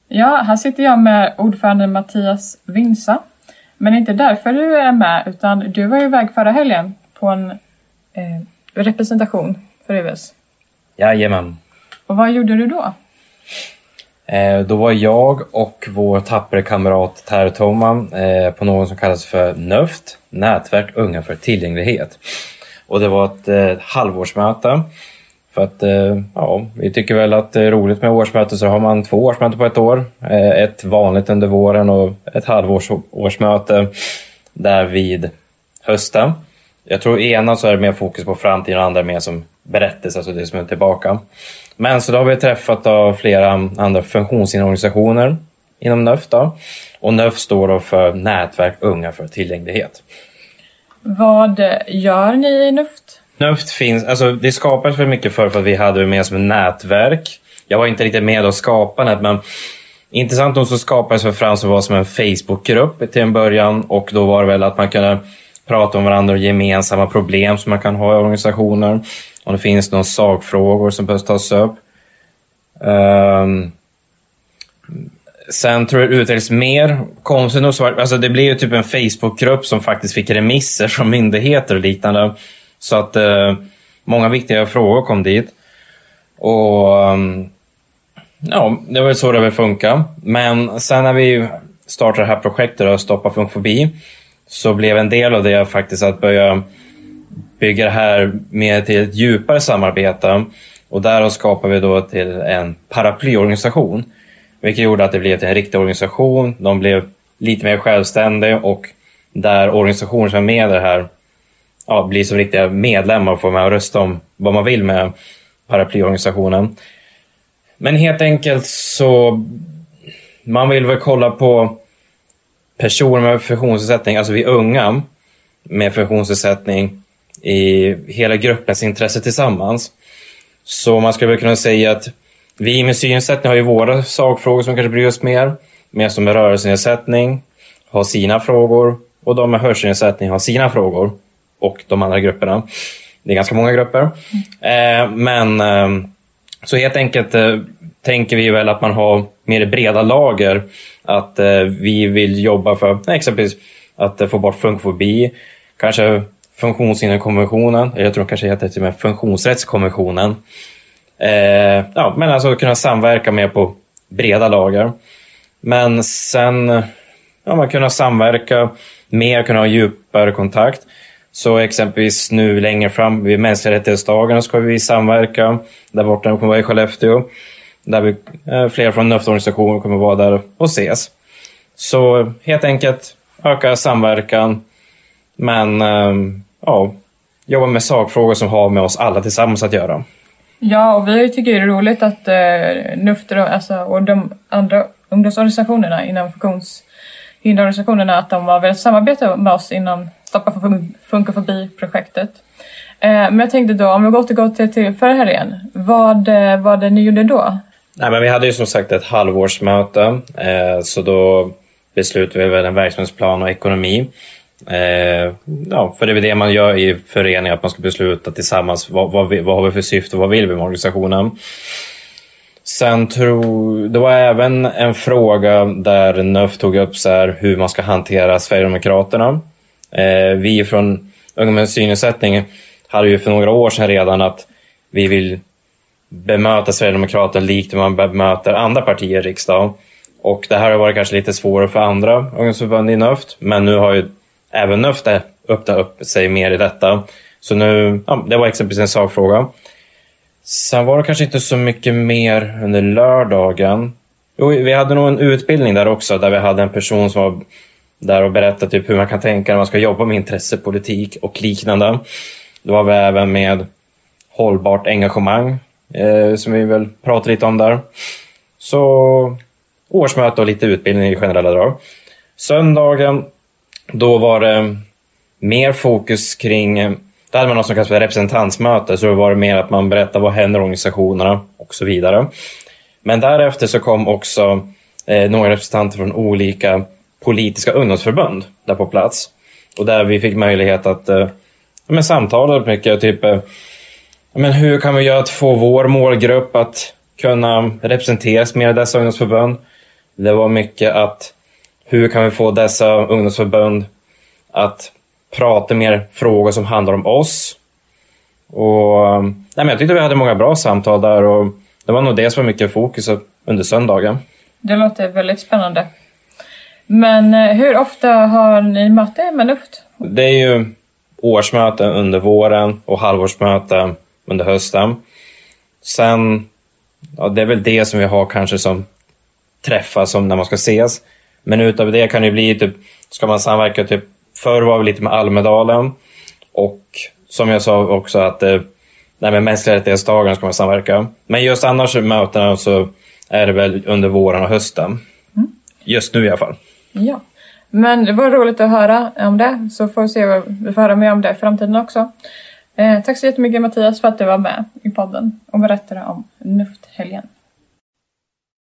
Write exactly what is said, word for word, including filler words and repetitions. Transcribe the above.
Ja, här sitter jag med ordförande Mattias Vinsa. Men inte därför du är med, utan du var ju iväg förra helgen på en eh, representation för U S. Jajamän. Och vad gjorde du då? Eh, då var jag och vår tappare kamrat Terry Toman eh, på något som kallas för NÖFT, Nätverk Unga för tillgänglighet. Och det var ett eh, halvårsmöte. För att eh, ja, vi tycker väl att det är roligt med årsmöte, så har man två årsmöten på ett år. Eh, ett vanligt under våren och ett halvårsmöte där vid hösten. Jag tror ena så är det mer fokus på framtiden och andra mer som berättelse, alltså det som är tillbaka. Men så då har vi träffat av flera andra funktionsorganisationer inom NÖFT då. Och NÖFT står då för Nätverk Unga för tillgänglighet. Vad gör ni i NÖFT? NÖFT finns, alltså det skapades för mycket för, för att vi hade det med som ett nätverk. Jag var inte riktigt med att skapa det, men intressant nog så skapades för fram så var som en Facebookgrupp till en början. Och då var det väl att man kunde prata om varandra och gemensamma problem som man kan ha i organisationer. Om det finns några sakfrågor som behöver tas upp. Um, sen tror jag det utvecklades mer. Konstigt nog så var, alltså det blev ju typ en Facebookgrupp som faktiskt fick remisser från myndigheter och liknande. Så att uh, många viktiga frågor kom dit. Och um, ja, det var väl så det väl funkar. Men sen när vi startade det här projektet och Stoppa Funkfobi, så blev en del av det faktiskt att börja bygga det här med till ett djupare samarbete. Och där skapade vi då till en paraplyorganisation. Vilket gjorde att det blev till en riktig organisation. De blev lite mer självständiga, och där organisationer som är med i det här ja, blir som riktiga medlemmar och får med att rösta om vad man vill med paraplyorganisationen. Men helt enkelt så man vill väl kolla på personer med funktionsnedsättning, alltså vi unga med funktionsnedsättning i hela gruppens intresse tillsammans. Så man skulle väl kunna säga att vi med synnedsättning har ju våra sakfrågor som kanske bryr oss mer. Mer som med rörelsenedsättning har sina frågor, och de med hörselnedsättning har sina frågor. Och de andra grupperna. Det är ganska många grupper. Mm. Eh, men eh, så helt enkelt eh, tänker vi väl att man har mer breda lager. Att eh, vi vill jobba för nej, exempelvis att eh, få bort funkfobi. Kanske funktionshinderkonventionen. Jag tror kanske heter till och med funktionsrättskonventionen. Eh, ja, men alltså kunna samverka mer på breda lager. Men sen ja, man kunna samverka mer, kunna ha djupare kontakt. Så exempelvis nu längre fram vid mänskliga rättighetsdagarna ska vi samverka. Där borta kommer vara i Skellefteå. Där vi, eh, flera från NÖFT-organisationer kommer vara där och ses. Så helt enkelt öka samverkan. Men eh, ja, jobba med sakfrågor som har med oss alla tillsammans att göra. Ja, och vi tycker det är roligt att eh, NÖFT alltså, och de andra ungdomsorganisationerna inom funktionshinderorganisationerna att de har velat samarbeta med oss inom Stoppa Funkofobi-projektet. Eh, men jag tänkte då, om vi återgår till, till förra helgen, vad var det ni gjorde då? Nej, men vi hade ju som sagt ett halvårsmöte, eh, så då beslutade vi väl en verksamhetsplan och ekonomi. Eh, ja, för det är det man gör i föreningen, att man ska besluta tillsammans vad, vad, vi, vad har vi för syfte och vad vill vi med organisationen. Sen tror det var även en fråga där NÖFT tog upp så här, hur man ska hantera Sverigedemokraterna. Eh, vi från Unga med synnedsättning hade ju för några år sedan redan att vi vill bemöta Sverigedemokraterna likt man bemöter andra partier i riksdagen. Och det här har varit kanske lite svårare för andra ungdomsförbund i NÖFT, men nu har ju även NÖFT öppnat upp sig mer i detta. Så nu, ja, det var exempelvis en sakfråga. Sen var det kanske inte så mycket mer under lördagen. Jo, vi hade nog en utbildning där också, där vi hade en person som var där och berättade typ hur man kan tänka när man ska jobba med intressepolitik och liknande. Då var vi även med hållbart engagemang, eh, som vi väl pratade lite om där. Så årsmöte och lite utbildning i generella drag. Söndagen, då var det mer fokus kring, där hade man något som kallas för representantsmöte, så det var det mer att man berättar vad händer i organisationerna och så vidare. Men därefter så kom också eh, några representanter från olika politiska ungdomsförbund där på plats. Och där vi fick möjlighet att eh, men samtala mycket, typ eh, men hur kan vi göra att få vår målgrupp att kunna representeras mer i dessa ungdomsförbund? Det var mycket att hur kan vi få dessa ungdomsförbund att prata mer frågor som handlar om oss. Och nej, men jag tyckte vi hade många bra samtal där och det var nog det som var mycket fokus under söndagen. Det låter väldigt spännande. Men hur ofta har ni möte med NUFT? Det är ju årsmöte under våren och halvårsmöte under hösten. Sen, ja, det är väl det som vi har kanske som träffar som när man ska ses. Men utav det kan det bli typ, ska man samverka typ, förr var vi lite med Almedalen. Och som jag sa också att eh, nej, med mänskliga rättighetsdagen ska man samverka. Men just annars mötena så är det väl under våren och hösten. Mm. Just nu i alla fall. Ja, men det var roligt att höra om det. Så får vi se vad vi får höra mer om det i framtiden också. Eh, tack så jättemycket Mattias för att du var med i podden och berättade om NUFT-helgen.